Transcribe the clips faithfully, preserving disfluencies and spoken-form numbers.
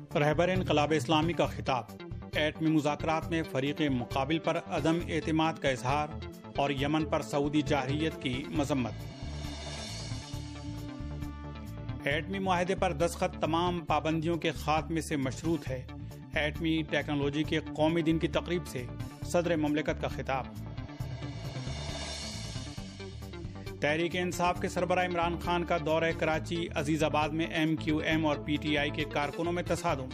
رہبر انقلاب اسلامی کا خطاب، ایٹمی مذاکرات میں فریق مقابل پر عدم اعتماد کا اظہار اور یمن پر سعودی جارحیت کی مذمت۔ ایٹمی معاہدے پر دستخط تمام پابندیوں کے خاتمے سے مشروط ہے۔ ایٹمی ٹیکنالوجی کے قومی دن کی تقریب سے صدر مملکت کا خطاب۔ تحریک انصاف کے سربراہ عمران خان کا دورہ کراچی، عزیز آباد میں ایم کیو ایم اور پی ٹی آئی کے کارکنوں میں تصادم۔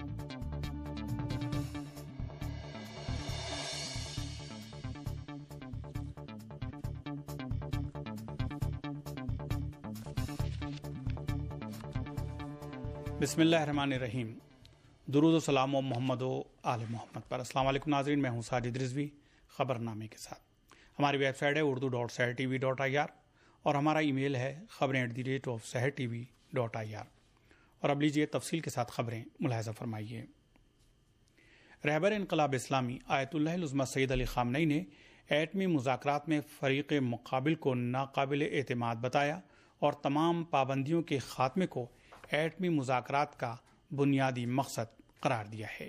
بسم اللہ الرحمن الرحیم۔ درود و سلام و محمد و آل محمد پر۔ السلام علیکم ناظرین، میں ہوں ساجد رضوی خبر نامے کے ساتھ۔ ہماری ویب سائٹ ہے Urdu dot Sahar TV dot I R آر اور ہمارا ای میل ہے خبریں at the rate of Sahar TV dot I R آر۔ اور اب لیجیے تفصیل کے ساتھ خبریں ملاحظہ فرمائیے۔ رہبر انقلاب اسلامی آیت اللہ العظمہ سید علی خامنئی نے ایٹمی مذاکرات میں فریق مقابل کو ناقابل اعتماد بتایا اور تمام پابندیوں کے خاتمے کو ایٹمی مذاکرات کا بنیادی مقصد قرار دیا ہے۔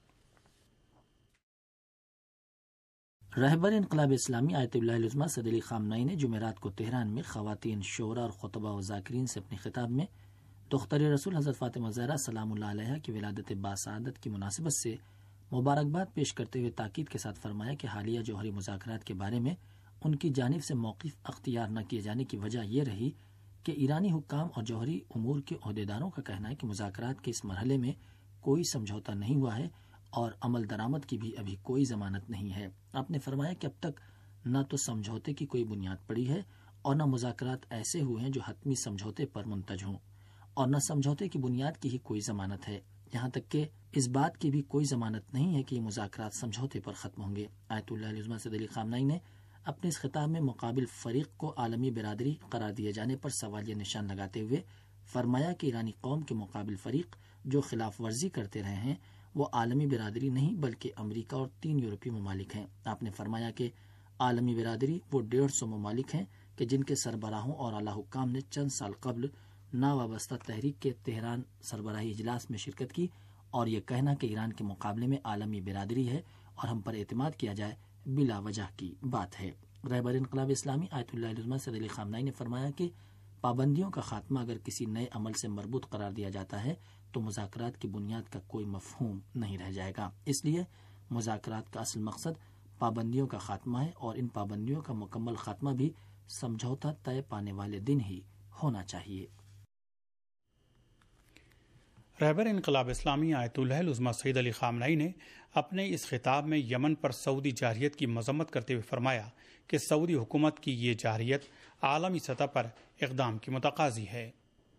رہبر انقلاب اسلامی آیت اللہ العظمہ سید علی خامنئی نے جمعرات کو تہران میں خواتین شعراء اور خطباء و ذاکرین سے اپنے خطاب میں دختر رسول حضرت فاطمہ زہرا سلام اللہ علیہا کی ولادت باسعادت کی مناسبت سے مبارکباد پیش کرتے ہوئے تاکید کے ساتھ فرمایا کہ حالیہ جوہری مذاکرات کے بارے میں ان کی جانب سے موقف اختیار نہ کیے جانے کی وجہ یہ رہی کہ ایرانی حکام اور جوہری امور کے عہدیداروں کا کہنا ہے کہ مذاکرات کے اس مرحلے میں کوئی سمجھوتا نہیں ہوا ہے اور عمل درآمد کی بھی ابھی کوئی ضمانت نہیں ہے۔ آپ نے فرمایا کہ اب تک نہ تو سمجھوتے کی کوئی بنیاد پڑی ہے اور نہ مذاکرات ایسے ہوئے ہیں جو حتمی سمجھوتے پر منتج ہوں، اور نہ سمجھوتے کی بنیاد کی ہی کوئی ضمانت ہے، یہاں تک کہ اس بات کی بھی کوئی ضمانت نہیں ہے کہ یہ مذاکرات سمجھوتے پر ختم ہوں گے۔ آیت اللہ العظمہ سید علی خامنئی نے اپنے اس خطاب میں مقابل فریق کو عالمی برادری قرار دیے جانے پر سوالیہ نشان لگاتے ہوئے فرمایا کہ ایرانی قوم کے مقابل فریق جو خلاف ورزی کرتے رہے ہیں وہ عالمی برادری نہیں بلکہ امریکہ اور تین یورپی ممالک ہیں۔ آپ نے فرمایا کہ عالمی برادری وہ ڈیڑھ سو ممالک ہیں کہ جن کے سربراہوں اور اعلیٰ حکام نے چند سال قبل ناوابستہ تحریک کے تہران سربراہی اجلاس میں شرکت کی، اور یہ کہنا کہ ایران کے مقابلے میں عالمی برادری ہے اور ہم پر اعتماد کیا جائے بلا وجہ کی بات ہے۔ رہبر انقلاب اسلامی آیت اللہ العظمہ سید علی خامنئی نے فرمایا کہ پابندیوں کا خاتمہ اگر کسی نئے عمل سے مربوط قرار دیا جاتا ہے تو مذاکرات کی بنیاد کا کوئی مفہوم نہیں رہ جائے گا، اس لیے مذاکرات کا اصل مقصد پابندیوں کا خاتمہ ہے اور ان پابندیوں کا مکمل خاتمہ بھی سمجھوتا طے پانے والے دن ہی ہونا چاہیے۔ رہبر انقلاب اسلامی آیت اللہ العظمہ سید علی خامنئی نے اپنے اس خطاب میں یمن پر سعودی جارحیت کی مذمت کرتے ہوئے فرمایا کہ سعودی حکومت کی یہ جارحیت عالمی سطح پر اقدام کی متقاضی ہے۔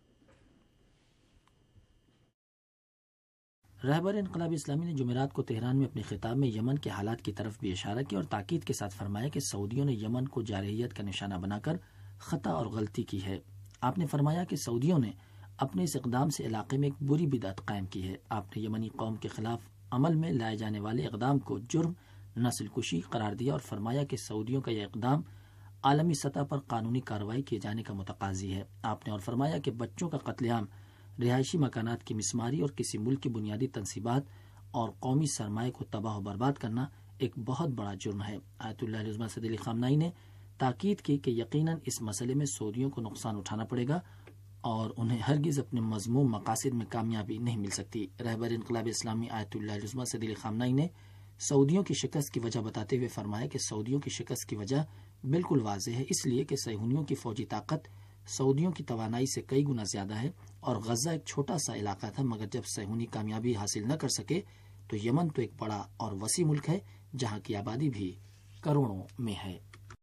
رہبر انقلاب اسلامی نے جمعرات کو تہران میں اپنے خطاب میں یمن کے حالات کی طرف بھی اشارہ کیا اور تاکید کے ساتھ فرمایا کہ سعودیوں نے یمن کو جارحیت کا نشانہ بنا کر خطا اور غلطی کی ہے۔ آپ نے فرمایا کہ سعودیوں نے اپنے اس اقدام سے علاقے میں ایک بری بدعت قائم کی ہے۔ آپ نے یمنی قوم کے خلاف عمل میں لائے جانے والے اقدام کو جرم نسل کشی قرار دیا اور فرمایا کہ سعودیوں کا یہ اقدام عالمی سطح پر قانونی کارروائی کیے جانے کا متقاضی ہے۔ آپ نے اور فرمایا کہ بچوں کا قتل عام، رہائشی مکانات کی مسماری اور کسی ملک کی بنیادی تنصیبات اور قومی سرمایہ کو تباہ و برباد کرنا ایک بہت بڑا جرم ہے۔ آیت اللہ العظمہ سید علی خامنئی نے تاکید کی کہ یقیناً اس مسئلے میں سعودیوں کو نقصان اٹھانا پڑے گا اور انہیں ہرگز اپنے مذموم مقاصد میں کامیابی نہیں مل سکتی۔ رہبر انقلاب اسلامی آیت اللہ العظمہ سید علی خامنئی نے سعودیوں کی شکست کی وجہ بتاتے ہوئے فرمایا کہ سعودیوں کی شکست کی وجہ بالکل واضح ہے، اس لیے کہ صہیونیوں کی فوجی طاقت سعودیوں کی توانائی سے کئی گنا زیادہ ہے اور غزہ ایک چھوٹا سا علاقہ تھا، مگر جب صہیونی کامیابی حاصل نہ کر سکے تو یمن تو ایک بڑا اور وسیع ملک ہے جہاں کی آبادی بھی کروڑوں میں ہے۔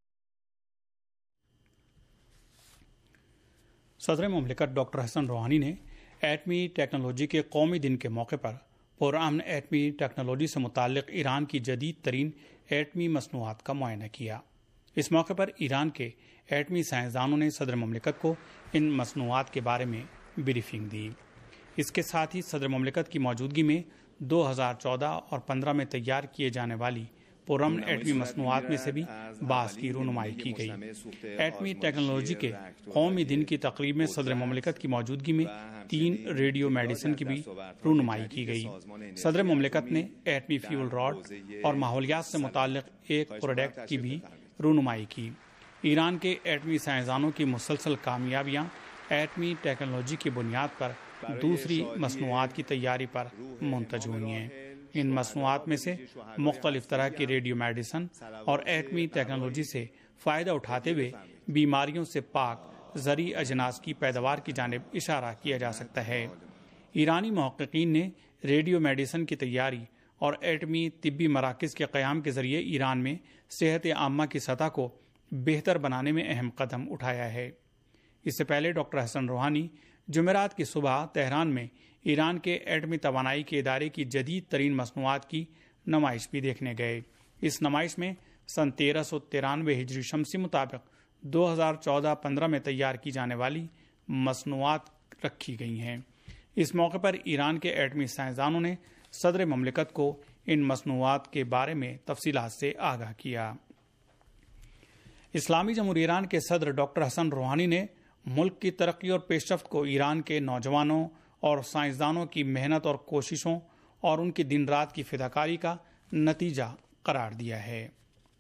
صدر مملکت ڈاکٹر حسن روحانی نے ایٹمی ٹیکنالوجی کے قومی دن کے موقع پر پرامن ایٹمی ٹیکنالوجی سے متعلق ایران کی جدید ترین ایٹمی مصنوعات کا معائنہ کیا۔ اس موقع پر ایران کے ایٹمی سائنسدانوں نے صدر مملکت کو ان مصنوعات کے بارے میں بریفنگ دی۔ اس کے ساتھ ہی صدر مملکت کی موجودگی میں دو ہزار چودہ اور پندرہ میں تیار کیے جانے والی پرامن ایٹمی مصنوعات میں سے بھی بعض کی رونمائی کی گئی۔ ایٹمی ٹیکنالوجی کے قومی دن کی تقریب میں صدر مملکت کی موجودگی میں تین ریڈیو میڈیسن کی بھی رونمائی کی گئی۔ صدر مملکت نے ایٹمی فیول راڈ اور ماحولیات سے متعلق ایک پروڈکٹ کی بھی رونمائی کی۔ ایران کے ایٹمی سائنسدانوں کی مسلسل کامیابیاں ایٹمی ٹیکنالوجی کی بنیاد پر دوسری مصنوعات کی تیاری پر منتج ہوئی ہیں۔ ان مصنوعات میں سے مختلف طرح کی ریڈیو میڈیسن اور ایٹمی ٹیکنالوجی سے فائدہ اٹھاتے ہوئے بیماریوں سے پاک زرعی اجناس کی پیداوار کی جانب اشارہ کیا جا سکتا ہے۔ ایرانی محققین نے ریڈیو میڈیسن کی تیاری اور ایٹمی طبی مراکز کے قیام کے ذریعے ایران میں صحت عامہ کی سطح کو بہتر بنانے میں اہم قدم اٹھایا ہے۔ اس سے پہلے ڈاکٹر حسن روحانی جمعرات کی صبح تہران میں ایران کے ایٹمی توانائی کے ادارے کی جدید ترین مصنوعات کی نمائش بھی دیکھنے گئے۔ اس نمائش میں سن تیرہ سو ترانوے ہجری شمسی مطابق دو ہزار چودہ پندرہ میں تیار کی جانے والی مصنوعات رکھی گئی ہیں۔ اس موقع پر ایران کے ایٹمی سائنسدانوں نے صدر مملکت کو ان مصنوعات کے بارے میں تفصیلات سے آگاہ کیا۔ اسلامی جمہوریہ ایران کے صدر ڈاکٹر حسن روحانی نے ملک کی ترقی اور پیش رفت کو ایران کے نوجوانوں اور سائنسدانوں کی محنت اور کوششوں اور ان کی دن رات کی فداکاری کا نتیجہ قرار دیا ہے۔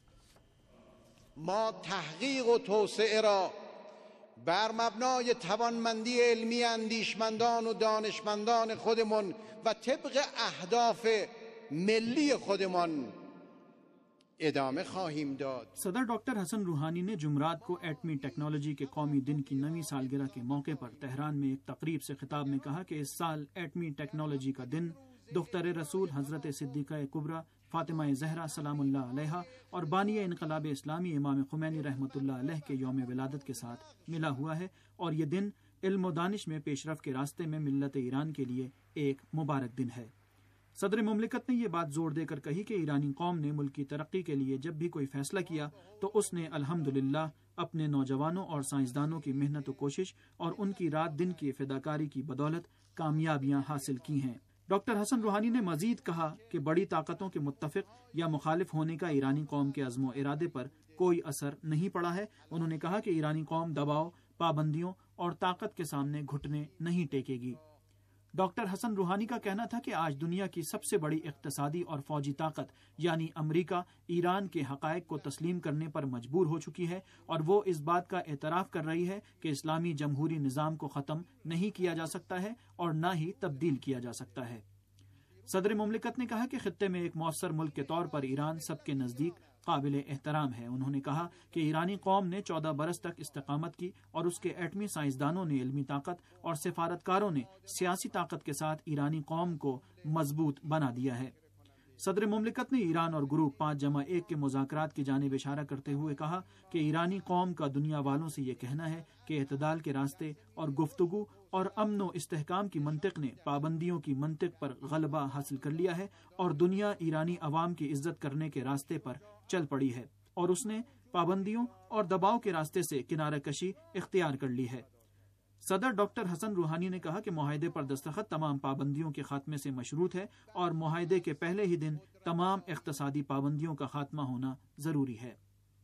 ما تحقیق و توسعه را بر مبنای توانمندی علمی اندیشمندان و دانشمندان خودمون و طبق اهداف ملی خودمون ادامه خواهیم داد۔ صدر ڈاکٹر حسن روحانی نے جمعرات کو ایٹمی ٹیکنالوجی کے قومی دن کی نویں سالگرہ کے موقع پر تہران میں ایک تقریب سے خطاب میں کہا کہ اس سال ایٹمی ٹیکنالوجی کا دن دختر رسول حضرت صدیقہ کبریٰ فاطمہ زہرا سلام اللہ علیہا اور بانی انقلاب اسلامی امام خمینی رحمۃ اللہ علیہ کے یوم ولادت کے ساتھ ملا ہوا ہے، اور یہ دن علم و دانش میں پیش رفت کے راستے میں ملت ایران کے لیے ایک مبارک دن ہے۔ صدر مملکت نے یہ بات زور دے کر کہی کہ ایرانی قوم نے ملک کی ترقی کے لیے جب بھی کوئی فیصلہ کیا تو اس نے الحمدللہ اپنے نوجوانوں اور سائنسدانوں کی محنت و کوشش اور ان کی رات دن کی فداکاری کی بدولت کامیابیاں حاصل کی ہیں۔ ڈاکٹر حسن روحانی نے مزید کہا کہ بڑی طاقتوں کے متفق یا مخالف ہونے کا ایرانی قوم کے عزم و ارادے پر کوئی اثر نہیں پڑا ہے۔ انہوں نے کہا کہ ایرانی قوم دباؤ، پابندیوں اور طاقت کے سامنے گھٹنے نہیں ٹیکے گی۔ ڈاکٹر حسن روحانی کا کہنا تھا کہ آج دنیا کی سب سے بڑی اقتصادی اور فوجی طاقت یعنی امریکہ ایران کے حقائق کو تسلیم کرنے پر مجبور ہو چکی ہے، اور وہ اس بات کا اعتراف کر رہی ہے کہ اسلامی جمہوری نظام کو ختم نہیں کیا جا سکتا ہے اور نہ ہی تبدیل کیا جا سکتا ہے۔ صدر مملکت نے کہا کہ خطے میں ایک مؤثر ملک کے طور پر ایران سب کے نزدیک قابل احترام ہے۔ انہوں نے کہا کہ ایرانی قوم نے چودہ برس تک استقامت کی اور اس کے ایٹمی سائنسدانوں نے علمی طاقت اور سفارتکاروں نے سیاسی طاقت کے ساتھ ایرانی قوم کو مضبوط بنا دیا ہے۔ صدر مملکت نے ایران اور گروپ پانچ جمع ایک کے مذاکرات کی جانب اشارہ کرتے ہوئے کہا کہ ایرانی قوم کا دنیا والوں سے یہ کہنا ہے کہ اعتدال کے راستے اور گفتگو اور امن و استحکام کی منطق نے پابندیوں کی منطق پر غلبہ حاصل کر لیا ہے، اور دنیا ایرانی عوام کی عزت کرنے کے راستے پر چل پڑی ہے، اور اس نے پابندیوں اور دباؤ کے راستے سے کنارہ کشی اختیار کر لی ہے۔ صدر ڈاکٹر حسن روحانی نے کہا کہ معاہدے پر دستخط تمام پابندیوں کے خاتمے سے مشروط ہے، اور معاہدے کے پہلے ہی دن تمام اقتصادی پابندیوں کا خاتمہ ہونا ضروری ہے۔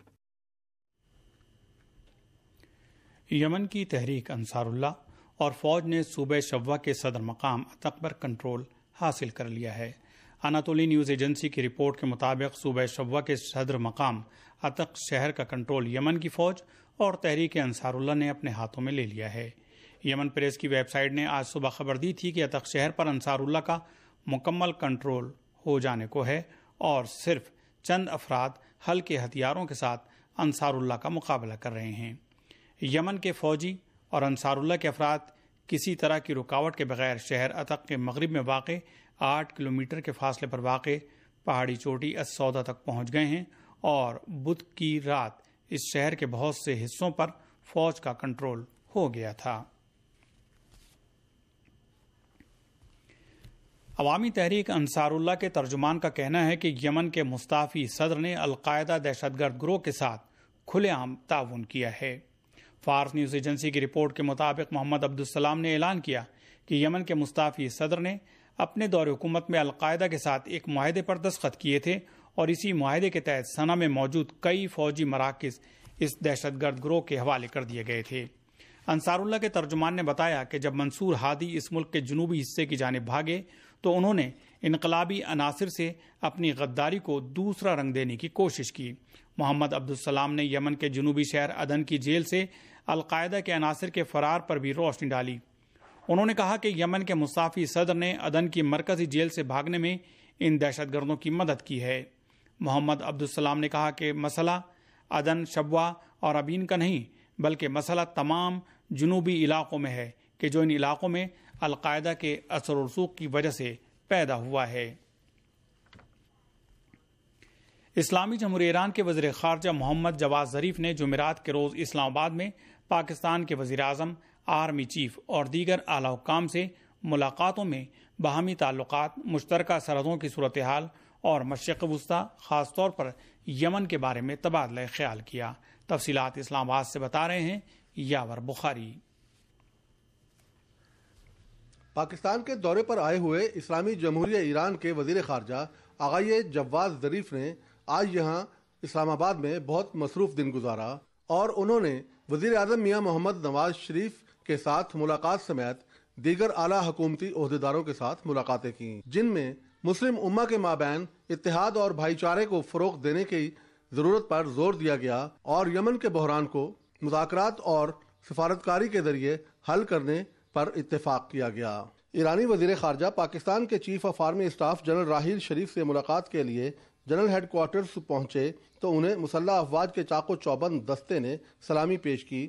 یمن کی تحریک انصار اللہ اور فوج نے صوبہ شوا کے صدر مقام عتق پر کنٹرول حاصل کر لیا ہے۔ اناتولی نیوز ایجنسی کی رپورٹ کے مطابق صوبہ شوا کے صدر مقام عتق شہر کا کنٹرول یمن کی فوج اور تحریک انصار اللہ نے اپنے ہاتھوں میں لے لیا ہے۔ یمن پریس کی ویب سائٹ نے آج صبح خبر دی تھی کہ عتق شہر پر انصار اللہ کا مکمل کنٹرول ہو جانے کو ہے، اور صرف چند افراد ہلکے ہتھیاروں کے ساتھ انصار اللہ کا مقابلہ کر رہے ہیں۔ یمن کے فوجی اور انصار اللہ کے افراد کسی طرح کی رکاوٹ کے بغیر شہر عتق کے مغرب میں واقع آٹھ کلومیٹر کے فاصلے پر واقع پہاڑی چوٹی السودا تک پہنچ گئے ہیں، اور بدھ کی رات اس شہر کے بہت سے حصوں پر فوج کا کنٹرول ہو گیا تھا۔ عوامی تحریک انصار اللہ کے ترجمان کا کہنا ہے کہ یمن کے مستعفی صدر نے القاعدہ دہشت گرد گروہ کے ساتھ کھلے عام تعاون کیا ہے۔ فارس نیوز ایجنسی کی رپورٹ کے مطابق محمد عبدالسلام نے اعلان کیا کہ یمن کے مستعفی صدر نے اپنے دور حکومت میں القاعدہ کے ساتھ ایک معاہدے پر دستخط کیے تھے اور اسی معاہدے کے تحت صنعا میں موجود کئی فوجی مراکز اس دہشت گرد گروہ کے حوالے کر دیے گئے تھے۔ انصار اللہ کے ترجمان نے بتایا کہ جب منصور ہادی اس ملک کے جنوبی حصے کی جانب بھاگے تو انہوں نے انقلابی عناصر سے اپنی غداری کو دوسرا رنگ دینے کی کوشش کی۔ محمد عبدالسلام نے یمن کے جنوبی شہر عدن کی جیل سے القاعدہ کے عناصر کے فرار پر بھی روشنی ڈالی۔ انہوں نے کہا کہ یمن کے مصافی صدر نے عدن کی مرکزی جیل سے بھاگنے میں ان دہشت گردوں کی مدد کی ہے۔ محمد عبدالسلام نے کہا کہ مسئلہ عدن، شبوہ اور ابین کا نہیں بلکہ مسئلہ تمام جنوبی علاقوں میں ہے کہ جو ان علاقوں میں القاعدہ کے اثر و رسوخ کی وجہ سے پیدا ہوا ہے۔ اسلامی جمہوریہ ایران کے وزیر خارجہ محمد جواد ظریف نے جمعرات کے روز اسلام آباد میں پاکستان کے وزیر اعظم، آرمی چیف اور دیگر اعلیٰ حکام سے ملاقاتوں میں باہمی تعلقات، مشترکہ سرحدوں کی صورتحال اور مشرق وسطیٰ خاص طور پر یمن کے بارے میں تبادلہ خیال کیا۔ تفصیلات اسلام آباد سے بتا رہے ہیں یاور بخاری۔ پاکستان کے دورے پر آئے ہوئے اسلامی جمہوریہ ایران کے وزیر خارجہ آغائی جواد ظریف نے آج یہاں اسلام آباد میں بہت مصروف دن گزارا اور انہوں نے وزیر اعظم میاں محمد نواز شریف کے ساتھ ملاقات سمیت دیگر اعلیٰ حکومتی عہدیداروں کے ساتھ ملاقاتیں کی، جن میں مسلم امہ کے مابین اتحاد اور بھائی چارے کو فروغ دینے کی ضرورت پر زور دیا گیا اور یمن کے بحران کو مذاکرات اور سفارتکاری کے ذریعے حل کرنے پر اتفاق کیا گیا۔ ایرانی وزیر خارجہ پاکستان کے chief of army staff general Raheel Sharif سے ملاقات کے لیے جنرل ہیڈ کوارٹرز پہنچے تو انہیں مسلح افواج کے چاق و چوبند دستے نے سلامی پیش کی۔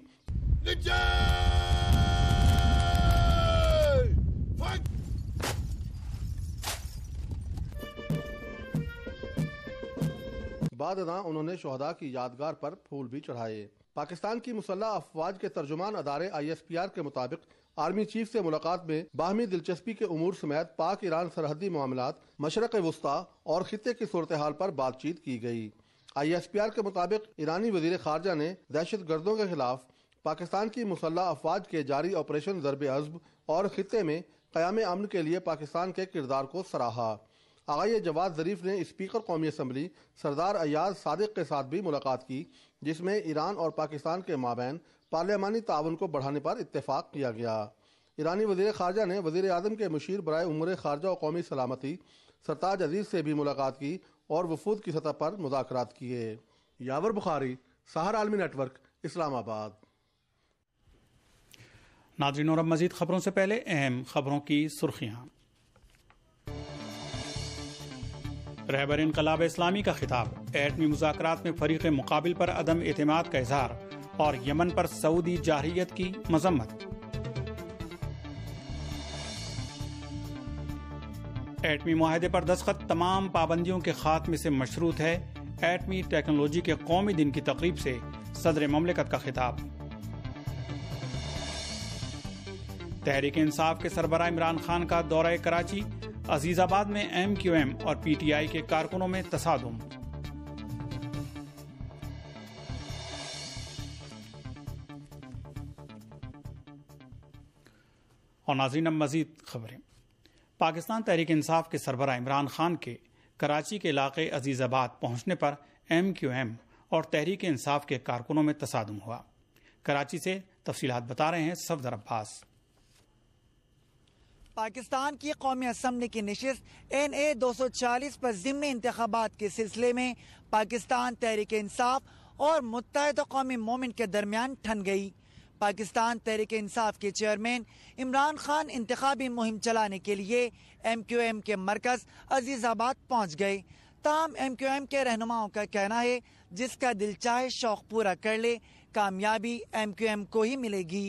بعد ازاں انہوں نے شہداء کی یادگار پر پھول بھی چڑھائے۔ پاکستان کی مسلح افواج کے ترجمان ادارے آئی ایس پی آر کے مطابق آرمی چیف سے ملاقات میں باہمی دلچسپی کے امور سمیت پاک ایران سرحدی معاملات، مشرق وسطیٰ اور خطے کی صورتحال پر بات چیت کی گئی۔ آئی ایس پی آر کے مطابق ایرانی وزیر خارجہ نے دہشت گردوں کے خلاف پاکستان کی مسلح افواج کے جاری آپریشن ضرب عضب اور خطے میں قیام امن کے لیے پاکستان کے کردار کو سراہا۔ آغائی جواد ظریف نے اسپیکر قومی اسمبلی سردار ایاز صادق کے ساتھ بھی ملاقات کی، جس میں ایران اور پاکستان کے مابین پارلیمانی تعاون کو بڑھانے پر اتفاق کیا گیا۔ ایرانی وزیر خارجہ نے وزیر اعظم کے مشیر برائے امور خارجہ و قومی سلامتی سرتاج عزیز سے بھی ملاقات کی اور وفود کی سطح پر مذاکرات کیے۔ یاور بخاری، سحر عالمی نیٹ ورک، اسلام آباد۔ ناظرین اور اب مزید خبروں سے پہلے اہم خبروں کی سرخیاں۔ رہبر انقلاب اسلامی کا خطاب، ایٹمی مذاکرات میں فریق مقابل پر عدم اعتماد کا اظہار اور یمن پر سعودی جارحیت کی مذمت۔ ایٹمی معاہدے پر دستخط تمام پابندیوں کے خاتمے سے مشروط ہے، ایٹمی ٹیکنالوجی کے قومی دن کی تقریب سے صدر مملکت کا خطاب۔ تحریک انصاف کے سربراہ عمران خان کا دورہ کراچی، عزیز آباد میں ایم کیو ایم اور پی ٹی آئی کے کارکنوں میں تصادم۔ اور ناظرین اب مزید خبریں۔ پاکستان تحریک انصاف کے سربراہ عمران خان کے کراچی کے علاقے عزیز آباد پہنچنے پر ایم کیو ایم اور تحریک انصاف کے کارکنوں میں تصادم ہوا۔ کراچی سے تفصیلات بتا رہے ہیں صفدر عباس۔ پاکستان کی قومی اسمبلی کی نشست این اے دو سو چالیس پر ضمنی انتخابات کے سلسلے میں پاکستان تحریک انصاف اور متحدہ قومی مومنٹ کے درمیان ٹھن گئی۔ پاکستان تحریک انصاف کے چیئرمین عمران خان انتخابی مہم چلانے کے لیے ایم کیو ایم کے مرکز عزیز آباد پہنچ گئے۔ تاہم ایم کیو ایم کے رہنماؤں کا کہنا ہے جس کا دل چاہے شوق پورا کر لے، کامیابی ایم کیو ایم کو ہی ملے گی۔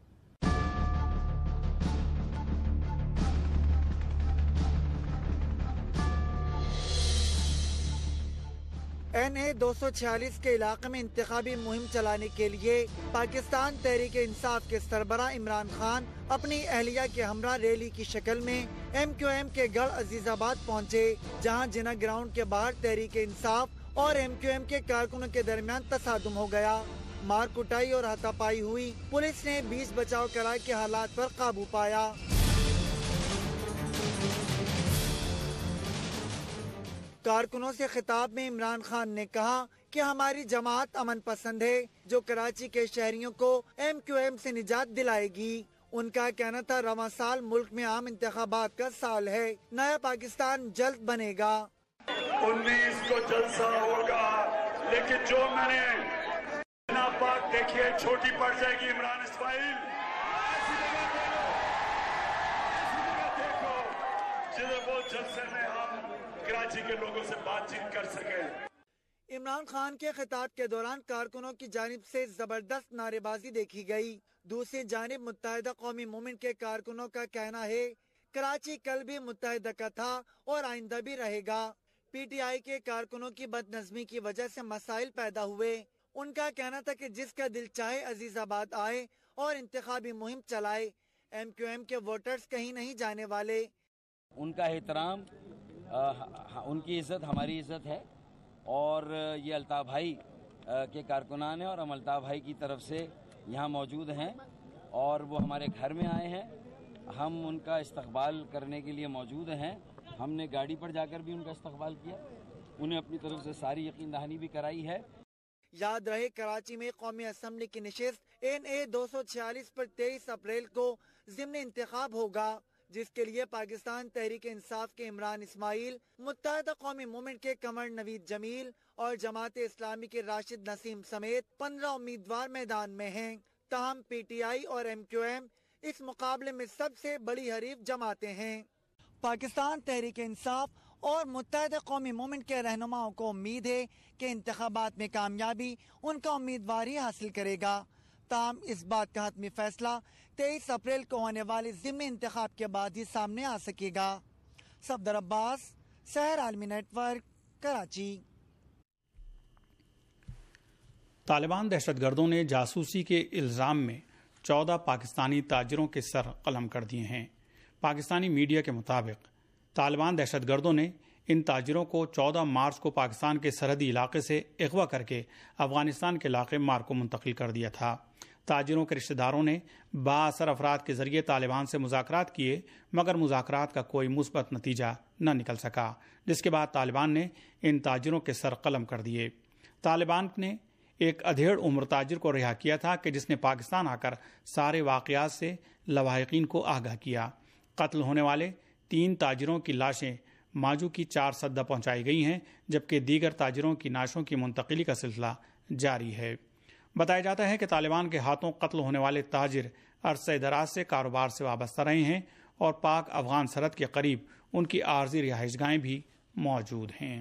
این اے دو سو چھیالیس کے علاقے میں انتخابی مہم چلانے کے لیے پاکستان تحریک انصاف کے سربراہ عمران خان اپنی اہلیہ کے ہمراہ ریلی کی شکل میں ایم کیو ایم کے گڑھ عزیز آباد پہنچے، جہاں جناح گراؤنڈ کے باہر تحریک انصاف اور ایم کیو ایم کے کارکنوں کے درمیان تصادم ہو گیا۔ مار کٹائی اور ہاتھا پائی ہوئی، پولیس نے بیچ بچاؤ کرائی کے حالات پر قابو پایا۔ کارکنوں سے خطاب میں عمران خان نے کہا کہ ہماری جماعت امن پسند ہے جو کراچی کے شہریوں کو ایم کیو ایم سے نجات دلائے گی۔ ان کا کہنا تھا رواں سال ملک میں عام انتخابات کا سال ہے، نیا پاکستان جلد بنے گا۔ انیس کو جلسہ ہوگا، لیکن جو میں نے پاک دیکھیے چھوٹی پڑ جائے گی عمران اسماعیل، جدھر وہ جلسے میں ہم کراچی کے لوگوں سے بات چیت کر سکیں۔ عمران خان کے خطاب کے دوران کارکنوں کی جانب سے زبردست نعرے بازی دیکھی گئی۔ دوسری جانب متحدہ قومی موومنٹ کے کارکنوں کا کہنا ہے کراچی کل بھی متحدہ کا تھا اور آئندہ بھی رہے گا۔ پی ٹی آئی کے کارکنوں کی بد نظمی کی وجہ سے مسائل پیدا ہوئے۔ ان کا کہنا تھا کہ جس کا دل چاہے عزیز آباد آئے اور انتخابی مہم چلائے، ایم کیو ایم کے ووٹرز کہیں نہیں جانے والے۔ ان کا احترام، ان کی عزت ہماری عزت ہے، اور یہ الطاف بھائی کے کارکنان ہیں اور ہم الطاف بھائی کی طرف سے یہاں موجود ہیں اور وہ ہمارے گھر میں آئے ہیں، ہم ان کا استقبال کرنے کے لیے موجود ہیں۔ ہم نے گاڑی پر جا کر بھی ان کا استقبال کیا، انہیں اپنی طرف سے ساری یقین دہانی بھی کرائی ہے۔ یاد رہے کراچی میں قومی اسمبلی کی نشست این اے دو سو چھیالیس پر تیئیس اپریل کو ضمن انتخاب ہوگا، جس کے لیے پاکستان تحریک انصاف کے عمران اسماعیل، متحدہ قومی موومنٹ کے قمر نوید جمیل اور جماعت اسلامی کے راشد نسیم سمیت پندرہ امیدوار میدان میں ہیں۔ تاہم پی ٹی آئی اور ایم کیو ایم اس مقابلے میں سب سے بڑی حریف جماعتیں ہیں۔ پاکستان تحریک انصاف اور متحدہ قومی موومنٹ کے رہنماؤں کو امید ہے کہ انتخابات میں کامیابی ان کا امیدوار ہی حاصل کرے گا۔ تاہم اس بات کا حتمی فیصلہ تیئیس اپریل کو ہونے والے ضمنی انتخاب کے بعد ہی سامنے آ سکے گا۔ صفدر عباس، سحر عالمی نیٹ ورک، کراچی۔ طالبان دہشت گردوں نے جاسوسی کے الزام میں چودہ پاکستانی تاجروں کے سر قلم کر دیے ہیں۔ پاکستانی میڈیا کے مطابق طالبان دہشت گردوں نے ان تاجروں کو چودہ مارچ کو پاکستان کے سرحدی علاقے سے اغوا کر کے افغانستان کے علاقے مار کو منتقل کر دیا تھا۔ تاجروں کے رشتہ داروں نے بااثر افراد کے ذریعے طالبان سے مذاکرات کیے، مگر مذاکرات کا کوئی مثبت نتیجہ نہ نکل سکا، جس کے بعد طالبان نے ان تاجروں کے سر قلم کر دیے۔ طالبان نے ایک ادھیڑ عمر تاجر کو رہا کیا تھا کہ جس نے پاکستان آ کر سارے واقعات سے لواحقین کو آگاہ کیا۔ قتل ہونے والے تین تاجروں کی لاشیں ماجو کی چار سدہ پہنچائی گئی ہیں، جبکہ دیگر تاجروں کی نعشوں کی منتقلی کا سلسلہ جاری ہے۔ بتایا جاتا ہے کہ طالبان کے ہاتھوں قتل ہونے والے تاجر عرصہ دراز سے کاروبار سے وابستہ رہے ہیں اور پاک افغان سرحد کے قریب ان کی عارضی رہائش گاہیں بھی موجود ہیں۔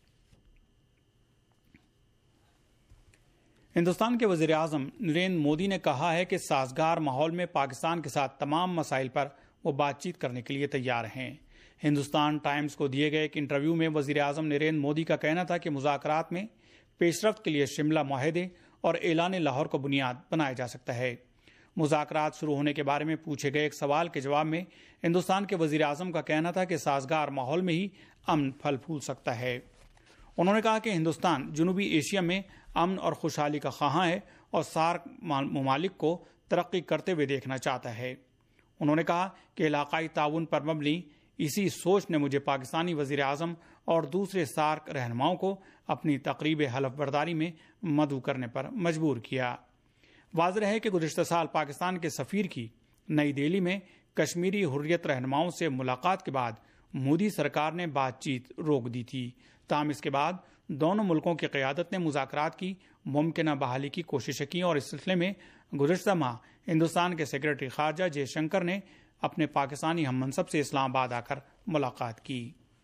ہندوستان کے وزیر اعظم نریندر مودی نے کہا ہے کہ سازگار ماحول میں پاکستان کے ساتھ تمام مسائل پر وہ بات چیت کرنے کے لیے تیار ہیں۔ ہندوستان ٹائمز کو دیے گئے ایک انٹرویو میں وزیر اعظم نریندر مودی کا کہنا تھا کہ مذاکرات میں پیش رفت کے لیے شملہ معاہدے اور اعلان لاہور کو بنیاد بنایا جا سکتا ہے۔ مذاکرات شروع ہونے کے بارے میں پوچھے گئے ایک سوال کے جواب میں ہندوستان کے وزیر اعظم کا کہنا تھا کہ سازگار ماحول میں ہی امن پھل پھول سکتا ہے۔ انہوں نے کہا کہ ہندوستان جنوبی ایشیا میں امن اور خوشحالی کا خواہاں ہے اور سارک ممالک کو ترقی کرتے ہوئے دیکھنا چاہتا ہے۔ انہوں نے کہا کہ علاقائی تعاون پر مبنی اسی سوچ نے مجھے پاکستانی وزیر اعظم اور دوسرے سارک رہنماؤں کو اپنی تقریب حلف برداری میں مدعو کرنے پر مجبور کیا۔ واضح ہے کہ گزشتہ سال پاکستان کے سفیر کی نئی دہلی میں کشمیری حریت رہنماؤں سے ملاقات کے بعد مودی سرکار نے بات چیت روک دی تھی۔ تاہم اس کے بعد دونوں ملکوں کی قیادت نے مذاکرات کی ممکنہ بحالی کی کوششیں کی اور اس سلسلے میں گزشتہ ماہ ہندوستان کے سیکرٹری خارجہ جے شنکر نے اپنے پاکستانی ہم منصب سے اسلام آباد آ کر ملاقات کی۔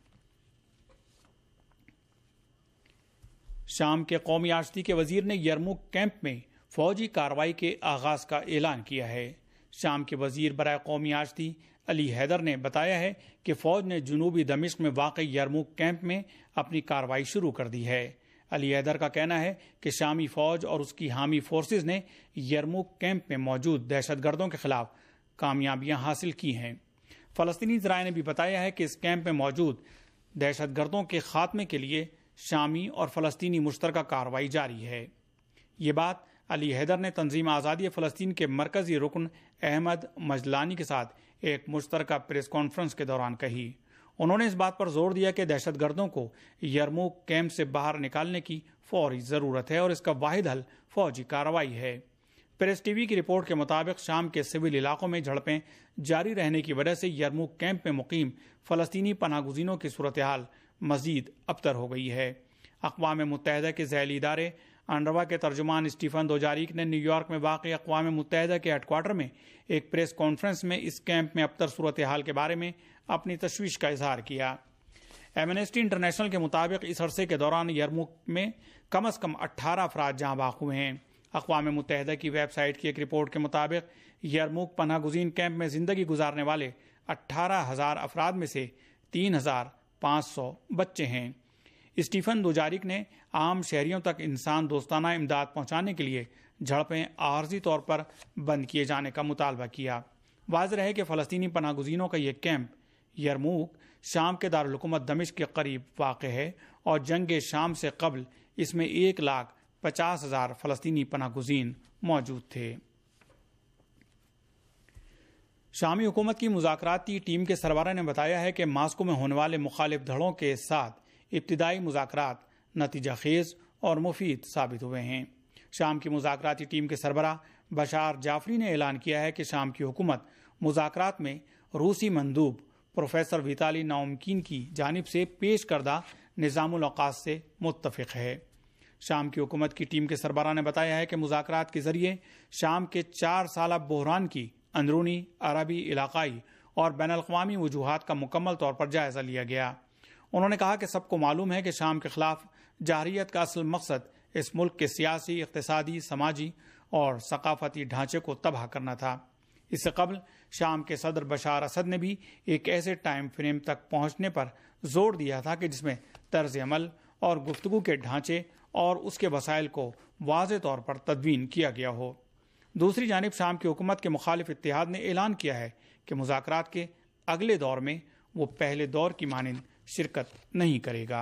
شام کے قومی آشتی کے وزیر نے یرموک کیمپ میں فوجی کارروائی کے آغاز کا اعلان کیا ہے۔ شام کے وزیر برائے قومی آشتی علی حیدر نے بتایا ہے کہ فوج نے جنوبی دمشق میں واقع یرموک کیمپ میں اپنی کارروائی شروع کر دی ہے۔ علی حیدر کا کہنا ہے کہ شامی فوج اور اس کی حامی فورسز نے یرموک کیمپ میں موجود دہشت گردوں کے خلاف کامیابیاں حاصل کی ہیں۔ فلسطینی ذرائع نے بھی بتایا ہے کہ اس کیمپ میں موجود دہشت گردوں کے خاتمے کے لیے شامی اور فلسطینی مشترکہ کارروائی جاری ہے۔ یہ بات علی حیدر نے تنظیم آزادی فلسطین کے مرکزی رکن احمد مجلانی کے ساتھ ایک مشترکہ پریس کانفرنس کے دوران کہی۔ انہوں نے اس بات پر زور دیا کہ دہشت گردوں کو یرموک کیمپ سے باہر نکالنے کی فوری ضرورت ہے اور اس کا واحد حل فوجی کارروائی ہے۔ پریس ٹی وی کی رپورٹ کے مطابق شام کے سول علاقوں میں جھڑپیں جاری رہنے کی وجہ سے یرموک کیمپ میں مقیم فلسطینی پناہ گزینوں کی صورتحال مزید ابتر ہو گئی ہے۔ اقوام متحدہ کے ذیلی ادارے انروا کے ترجمان اسٹیفن دوجاریک نے نیو یارک میں واقع اقوام متحدہ کے ہیڈ کوارٹر میں ایک پریس کانفرنس میں اس کیمپ میں ابتر صورتحال کے بارے میں اپنی تشویش کا اظہار کیا۔ ایمنسٹی انٹرنیشنل کے مطابق اس عرصے کے دوران یرموک میں کم از کم اٹھارہ افراد جاں باق ہوئے ہیں۔ اقوام متحدہ کی ویب سائٹ کی ایک رپورٹ کے مطابق یرموک پناہ گزین کیمپ میں زندگی گزارنے والے اٹھارہ ہزار افراد میں سے تین ہزار پانچ سو بچے ہیں۔ اسٹیفن دوجاریک نے عام شہریوں تک انسان دوستانہ امداد پہنچانے کے لیے جھڑپیں عارضی طور پر بند کیے جانے کا مطالبہ کیا۔ واضح ہے کہ فلسطینی پناہ گزینوں کا یہ کیمپ یرموک شام کے دارالحکومت دمشق کے قریب واقع ہے اور جنگ شام سے قبل اس میں ایک لاکھ پچاس ہزار فلسطینی پناہ گزین موجود تھے۔ شامی حکومت کی مذاکراتی ٹیم کے سربراہ نے بتایا ہے کہ ماسکو میں ہونے والے مخالف دھڑوں کے ساتھ ابتدائی مذاکرات نتیجہ خیز اور مفید ثابت ہوئے ہیں۔ شام کی مذاکراتی ٹیم کے سربراہ بشار جعفری نے اعلان کیا ہے کہ شام کی حکومت مذاکرات میں روسی مندوب پروفیسر ویتالی ناؤمکین کی جانب سے پیش کردہ نظام الاوقات سے متفق ہے۔ شام کی حکومت کی ٹیم کے سربراہ نے بتایا ہے کہ مذاکرات کے ذریعے شام کے چار سالہ بحران کی اندرونی، عربی، علاقائی اور بین الاقوامی وجوہات کا مکمل طور پر جائزہ لیا گیا۔ انہوں نے کہا کہ سب کو معلوم ہے کہ شام کے خلاف جارحیت کا اصل مقصد اس ملک کے سیاسی، اقتصادی، سماجی اور ثقافتی ڈھانچے کو تباہ کرنا تھا۔ اس سے قبل شام کے صدر بشار اسد نے بھی ایک ایسے ٹائم فریم تک پہنچنے پر زور دیا تھا کہ جس میں طرز عمل اور گفتگو کے ڈھانچے اور اس کے وسائل کو واضح طور پر تدوین کیا گیا ہو۔ دوسری جانب شام کی حکومت کے مخالف اتحاد نے اعلان کیا ہے کہ مذاکرات کے اگلے دور میں وہ پہلے دور کی مانند شرکت نہیں کرے گا۔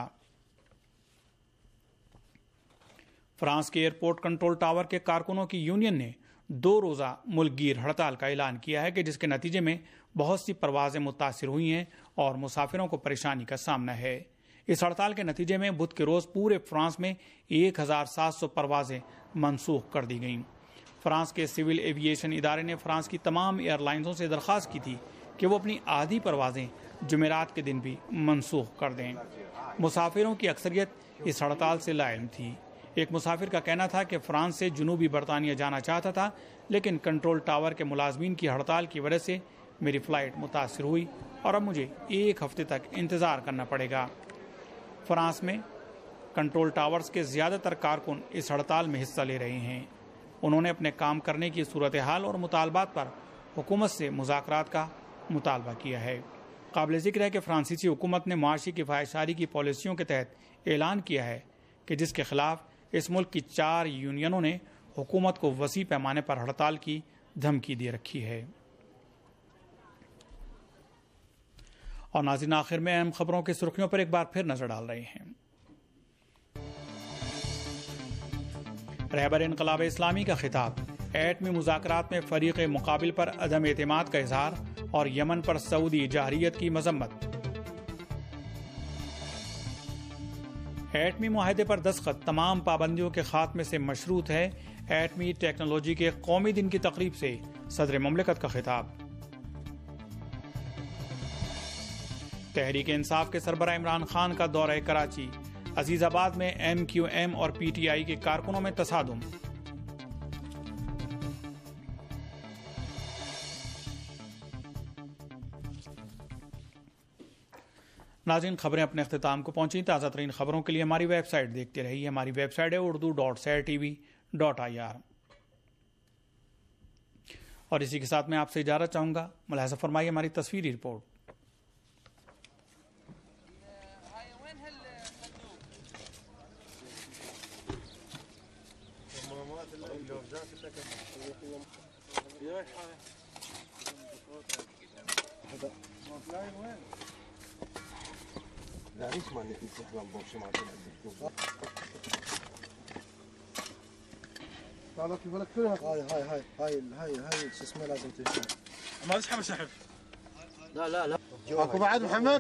فرانس کے ایئرپورٹ کنٹرول ٹاور کے کارکنوں کی یونین نے دو روزہ ملک گیر ہڑتال کا اعلان کیا ہے کہ جس کے نتیجے میں بہت سی پروازیں متاثر ہوئی ہیں اور مسافروں کو پریشانی کا سامنا ہے۔ اس ہڑتال کے نتیجے میں بدھ کے روز پورے فرانس میں ایک ہزار سات سو پروازیں منسوخ کر دی گئیں۔ فرانس کے سول ایوییشن ادارے نے فرانس کی تمام ایئر لائنزوں سے درخواست کی تھی کہ وہ اپنی آدھی پروازیں جمعرات کے دن بھی منسوخ کر دیں۔ مسافروں کی اکثریت اس ہڑتال سے لا علم تھی۔ ایک مسافر کا کہنا تھا کہ فرانس سے جنوبی برطانیہ جانا چاہتا تھا، لیکن کنٹرول ٹاور کے ملازمین کی ہڑتال کی وجہ سے میری فلائٹ متاثر ہوئی اور اب مجھے ایک ہفتے تک انتظار کرنا پڑے گا۔ فرانس میں کنٹرول ٹاورز کے زیادہ تر کارکن اس ہڑتال میں حصہ لے رہے ہیں۔ انہوں نے اپنے کام کرنے کی صورتحال اور مطالبات پر حکومت سے مذاکرات کا مطالبہ کیا ہے۔ قابل ذکر ہے کہ فرانسیسی حکومت نے معاشی کفایت کی پالیسیوں کے تحت اعلان کیا ہے کہ جس کے خلاف اس ملک کی چار یونینوں نے حکومت کو وسیع پیمانے پر ہڑتال کی دھمکی دے رکھی ہے۔ اور ناظرین، آخر میں اہم خبروں کی سرخیوں پر ایک بار پھر نظر ڈال رہے ہیں۔ رہبر انقلاب اسلامی کا خطاب، ایٹمی مذاکرات میں فریق مقابل پر عدم اعتماد کا اظہار اور یمن پر سعودی جارحیت کی مذمت۔ ایٹمی معاہدے پر دستخط تمام پابندیوں کے خاتمے سے مشروط ہے۔ ایٹمی ٹیکنالوجی کے قومی دن کی تقریب سے صدر مملکت کا خطاب۔ تحریک انصاف کے سربراہ عمران خان کا دورہ کراچی، عزیز آباد میں ایم کیو ایم اور پی ٹی آئی کے کارکنوں میں تصادم۔ ناظرین، خبریں اپنے اختتام کو پہنچیں۔ تازہ ترین خبروں کے لیے ہماری ویب سائٹ دیکھتے رہیے۔ ہماری ویب سائٹ ہے Urdu dot Sahar TV dot I R آر۔ اور اسی کے ساتھ میں آپ سے اجازت چاہوں گا۔ ملاحظہ فرمائیے ہماری تصویری رپورٹ۔ لا بالك كلها هاي هاي هاي هاي هاي هاي شو اسمه لازم تشحن ما تسحب سحب لا لا لا اكو بعد محمد؟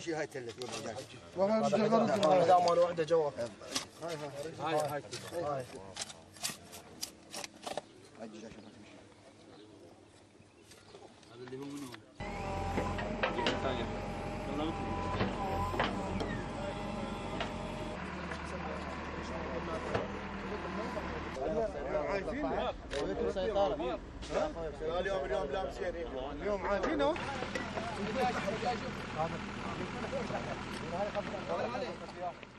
دائما واحده جوا. هاي هاي هاي هاي هذا اللي هو منو؟ عارفين سيطرة اليوم اليوم لابسين اليوم عارفين